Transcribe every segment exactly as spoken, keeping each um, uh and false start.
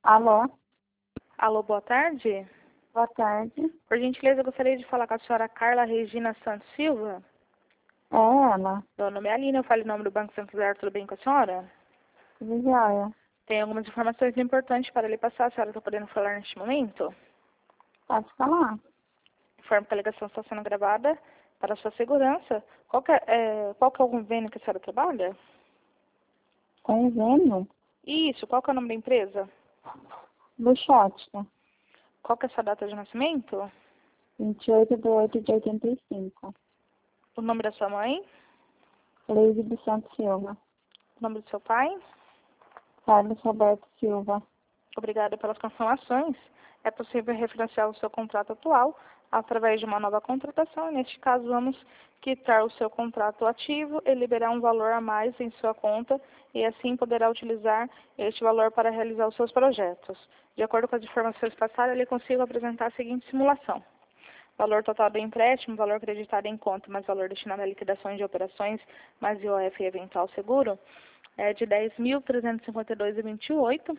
Alô, Alô, boa tarde. boa tarde. Por gentileza, eu gostaria de falar com a senhora Carla Regina Santos Silva. É ela, Meu nome é Aline, eu falo em nome do Banco Santander, tudo bem com a senhora? tudo jóia. Tem algumas informações importantes para lhe passar, a senhora está podendo falar neste momento? Pode falar. Informo que a ligação está sendo gravada para a sua segurança. Qual que é, é, qual que é o convênio que a senhora trabalha? Convênio? Isso, qual que é o nome da empresa? Buxótica, Qual que é a sua data de nascimento? vinte e oito de oito de oitenta e cinco. O nome da sua mãe? Leide dos Santos Silva. O nome do seu pai? Carlos Roberto Silva. Obrigada pelas confirmações. É possível referenciar o seu contrato atual através de uma nova contratação. Neste caso, vamos quitar o seu contrato ativo e liberar um valor a mais em sua conta e assim poderá utilizar este valor para realizar os seus projetos. De acordo com as informações passadas, ele consigo apresentar a seguinte simulação. Valor total do empréstimo, valor acreditado em conta, mais valor destinado a liquidações de operações, mais I O F e eventual seguro, é de dez mil trezentos e cinquenta e dois vírgula vinte e oito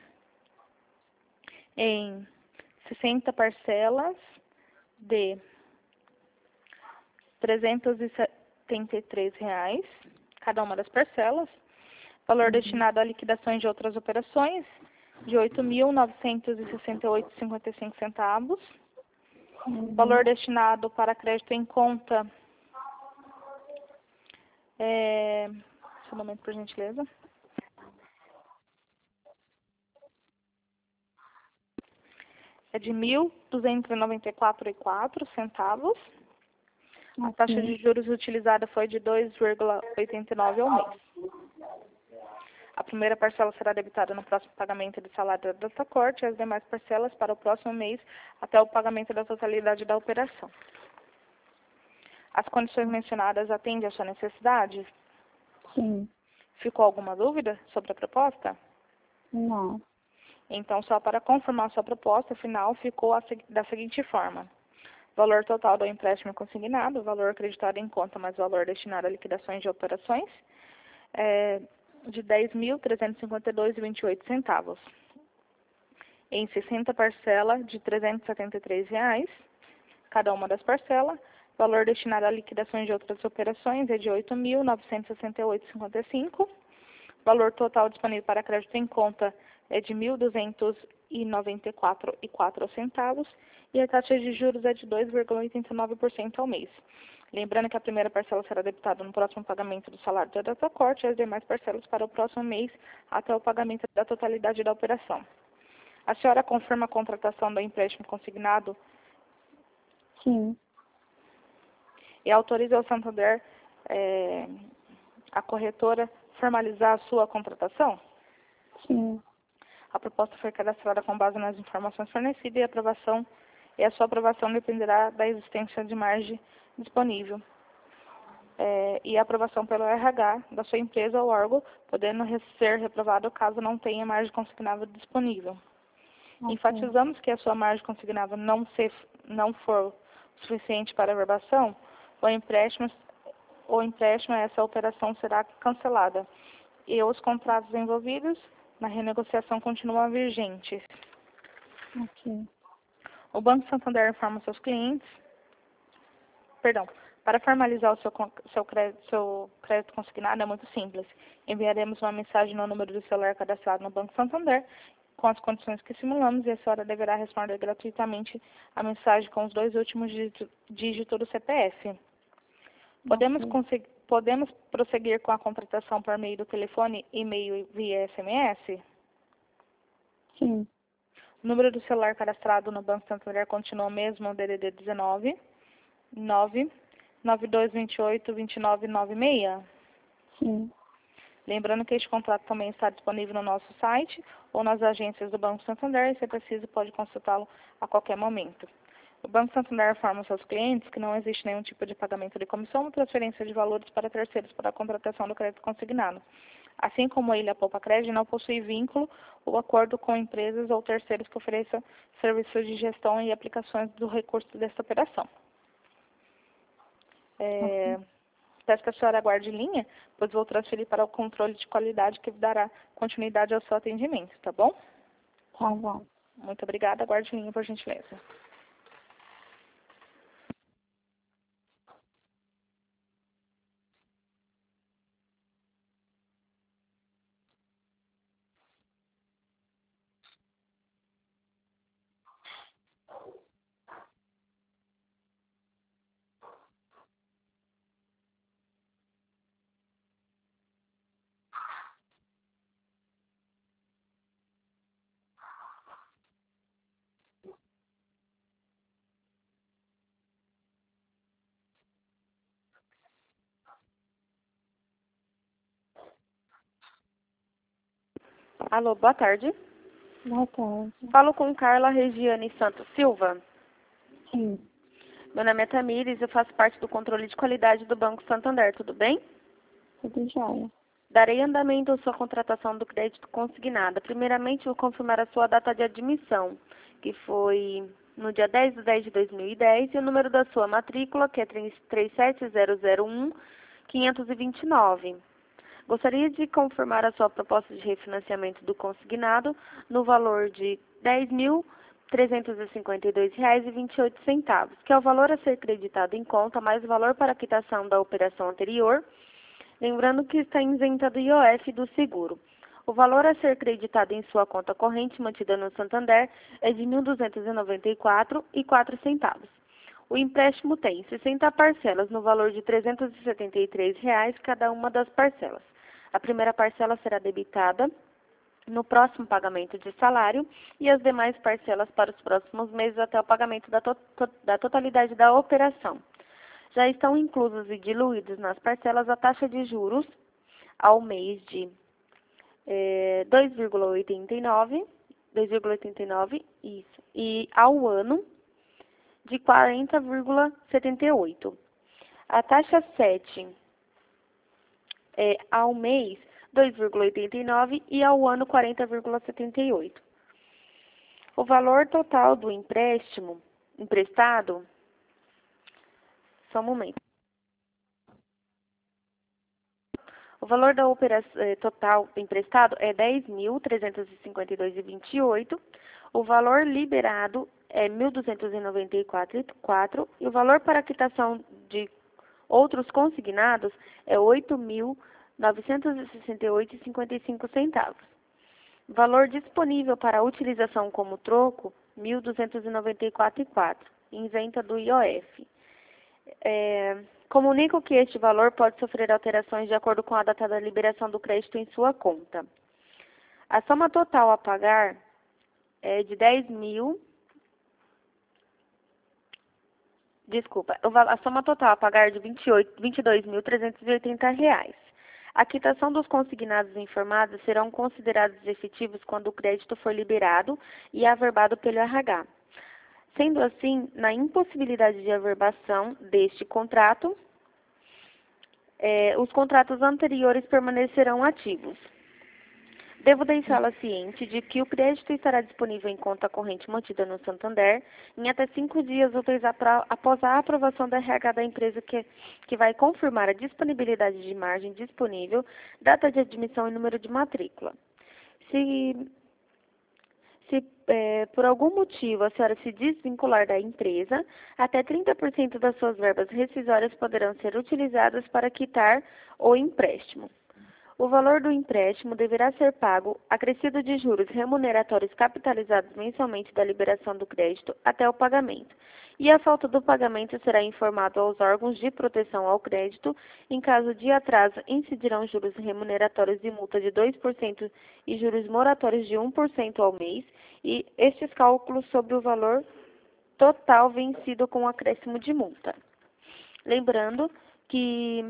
em sessenta parcelas de trezentos e setenta e três reais, cada uma das parcelas. Valor Uhum. destinado a liquidações de outras operações, de oito mil novecentos e sessenta e oito vírgula cinquenta e cinco centavos. Uhum. Valor destinado para crédito em conta, é, só um momento, por gentileza. É de mil duzentos e noventa e quatro vírgula quatro centavos. A taxa de Ok. juros utilizada foi de dois vírgula oitenta e nove ao mês. A primeira parcela será debitada no próximo pagamento de salário da data corte e as demais parcelas para o próximo mês até o pagamento da totalidade da operação. As condições mencionadas atendem à sua necessidade? Sim. Ficou alguma dúvida sobre a proposta? Não. Então, só para confirmar sua proposta final, ficou a, da seguinte forma. Valor total do empréstimo consignado, valor acreditado em conta mais valor destinado a liquidações de operações, é, de dez mil trezentos e cinquenta e dois vírgula vinte e oito centavos. Em sessenta parcelas de trezentos e setenta e três reais, cada uma das parcelas. Valor destinado a liquidações de outras operações é de oito mil novecentos e sessenta e oito vírgula cinquenta e cinco. Valor total disponível para crédito em conta é de mil duzentos e noventa e quatro vírgula quatro centavos e a taxa de juros é de dois vírgula oitenta e nove por cento ao mês. Lembrando que a primeira parcela será debitada no próximo pagamento do salário da data corte e as demais parcelas para o próximo mês até o pagamento da totalidade da operação. A senhora confirma a contratação do empréstimo consignado Sim. e autoriza o Santander, é, a corretora, formalizar a sua contratação? Sim. A proposta foi cadastrada com base nas informações fornecidas e a aprovação e a sua aprovação dependerá da existência de margem disponível. É, e a aprovação pelo R H da sua empresa ou órgão, podendo ser reprovado caso não tenha margem consignável disponível. Ok. Enfatizamos que a sua margem consignável não, se, não for suficiente para a verbação, o empréstimo, o empréstimo, essa operação será cancelada e os contratos envolvidos na renegociação continuam vigentes. Ok. O Banco Santander informa seus clientes, perdão, para formalizar o seu, seu, crédito, seu crédito consignado é muito simples. Enviaremos uma mensagem no número do celular cadastrado no Banco Santander com as condições que simulamos e a senhora deverá responder gratuitamente a mensagem com os dois últimos dígitos do C P F. Podemos, Ok. podemos prosseguir com a contratação por meio do telefone, e-mail e via S M S? Sim. O número do celular cadastrado no Banco Santander continua o mesmo, o D D D dezenove, nove nove dois dois oito, dois nove nove seis. Sim. Lembrando que este contrato também está disponível no nosso site ou nas agências do Banco Santander e, se preciso, pode consultá-lo a qualquer momento. O Banco Santander informa aos seus clientes que não existe nenhum tipo de pagamento de comissão ou transferência de valores para terceiros para a contratação do crédito consignado. Assim como ele, a Poupa Crédito, não possui vínculo ou acordo com empresas ou terceiros que ofereçam serviços de gestão e aplicações do recurso desta operação. É, Ok. peço que a senhora aguarde em linha, pois vou transferir para o controle de qualidade que dará continuidade ao seu atendimento, tá bom? Tá bom. Muito obrigada. Aguarde em linha, por gentileza. Alô, boa tarde. Boa tarde. Falo com Carla Regiane Santos Silva. Sim, Meu nome é Tamires, eu faço parte do controle de qualidade do Banco Santander, tudo bem? tudo jóia. Darei andamento à sua contratação do crédito consignado. Primeiramente, vou confirmar a sua data de admissão, que foi no dia dez de dez de dois mil e dez, e o número da sua matrícula, que é três sete zero zero um, quinhentos e vinte e nove. Gostaria de confirmar a sua proposta de refinanciamento do consignado no valor de dez mil trezentos e cinquenta e dois reais e vinte e oito centavos, que é o valor a ser creditado em conta mais o valor para a quitação da operação anterior, lembrando que está isenta do I O F do seguro. O valor a ser creditado em sua conta corrente mantida no Santander é de mil duzentos e noventa e quatro reais e quatro centavos. O empréstimo tem sessenta parcelas no valor de trezentos e setenta e três reais cada uma das parcelas. A primeira parcela será debitada no próximo pagamento de salário e as demais parcelas para os próximos meses até o pagamento da, to da totalidade da operação. Já estão inclusos e diluídos nas parcelas a taxa de juros ao mês de é, dois vírgula oitenta e nove, dois vírgula oitenta e nove, isso, e ao ano de quarenta vírgula setenta e oito. A taxa sete é ao mês dois vírgula oitenta e nove e ao ano quarenta vírgula setenta e oito. O valor total do empréstimo emprestado, só um momento. O valor da operação eh, total emprestado é dez mil trezentos e cinquenta e dois reais e vinte e oito. O valor liberado é mil duzentos e noventa e quatro reais e quatro centavos e o valor para quitação de outros consignados é oito mil novecentos e sessenta e oito reais e cinquenta e cinco centavos. Valor disponível para utilização como troco, mil duzentos e noventa e quatro reais e quatro centavos, isenta do I O F. É, comunico que este valor pode sofrer alterações de acordo com a data da liberação do crédito em sua conta. A soma total a pagar é de dez mil... Desculpa, a soma total a pagar é de vinte e dois mil trezentos e oitenta reais. A quitação dos consignados informados serão considerados efetivos quando o crédito for liberado e averbado pelo R H. Sendo assim, na impossibilidade de averbação deste contrato, eh, os contratos anteriores permanecerão ativos. Devo deixá-la ciente de que o crédito estará disponível em conta corrente mantida no Santander em até cinco dias úteis após a aprovação da R H da empresa que, que vai confirmar a disponibilidade de margem disponível, data de admissão e número de matrícula. Se, se é, por algum motivo a senhora se desvincular da empresa, até trinta por cento das suas verbas rescisórias poderão ser utilizadas para quitar o empréstimo. O valor do empréstimo deverá ser pago, acrescido de juros remuneratórios capitalizados mensalmente da liberação do crédito até o pagamento. E a falta do pagamento será informado aos órgãos de proteção ao crédito. Em caso de atraso, incidirão juros remuneratórios de multa de dois por cento e juros moratórios de um por cento ao mês, e estes cálculos sobre o valor total vencido com acréscimo de multa. Lembrando que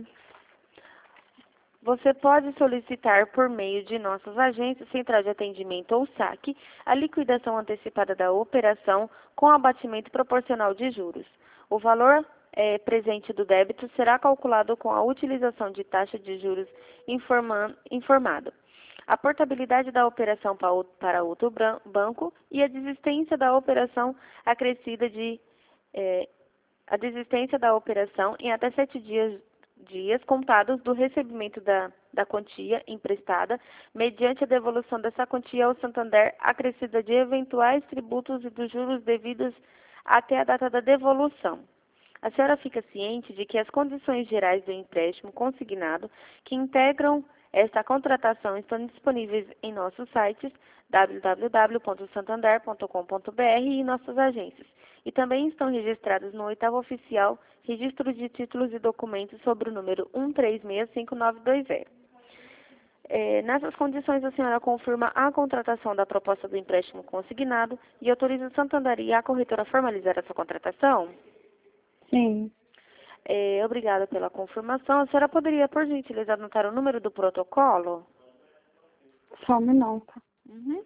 você pode solicitar por meio de nossas agências, central de atendimento ou saque, a liquidação antecipada da operação com abatimento proporcional de juros. O valor é, presente do débito será calculado com a utilização de taxa de juros informa, informado, a portabilidade da operação para outro banco e a desistência da operação acrescida de é, a desistência da operação em até sete dias dias contados do recebimento da, da quantia emprestada, mediante a devolução dessa quantia ao Santander, acrescida de eventuais tributos e dos juros devidos até a data da devolução. A senhora fica ciente de que as condições gerais do empréstimo consignado que integram esta contratação estão disponíveis em nossos sites w w w ponto santander ponto com ponto b r e em nossas agências, e também estão registradas no oitavo oficial Registro de Títulos e Documentos sobre o número um três seis cinco nove dois zero. É, nessas condições, a senhora confirma a contratação da proposta do empréstimo consignado e autoriza o Santander e a corretora a formalizar essa contratação? Sim. É, obrigada pela confirmação. A senhora poderia, por gentileza, anotar o número do protocolo? Só um minuto. Uhum.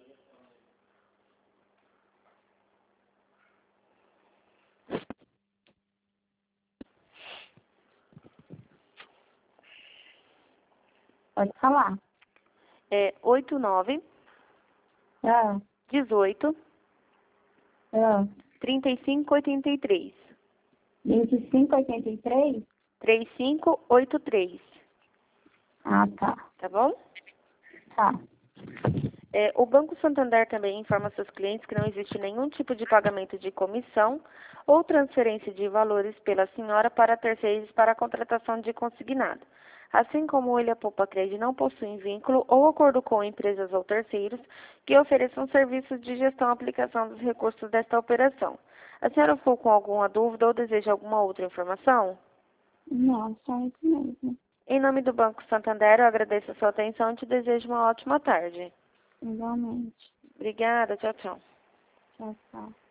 Pode falar. É oito nove, É. dezoito, É. trinta e cinco, oitenta e três. vinte e cinco, oitenta e três? trinta e cinco, oitenta e três. Ah, tá. Tá bom? Tá. É, o Banco Santander também informa seus clientes que não existe nenhum tipo de pagamento de comissão ou transferência de valores pela senhora para terceiros para a contratação de consignado. Assim como o Ilha Poupa Cred não possui vínculo ou acordo com empresas ou terceiros que ofereçam serviços de gestão e aplicação dos recursos desta operação. A senhora ficou com alguma dúvida ou deseja alguma outra informação? Não, só isso mesmo. Em nome do Banco Santander, eu agradeço a sua atenção e te desejo uma ótima tarde. Igualmente. Obrigada, tchau, tchau. Tchau, tchau.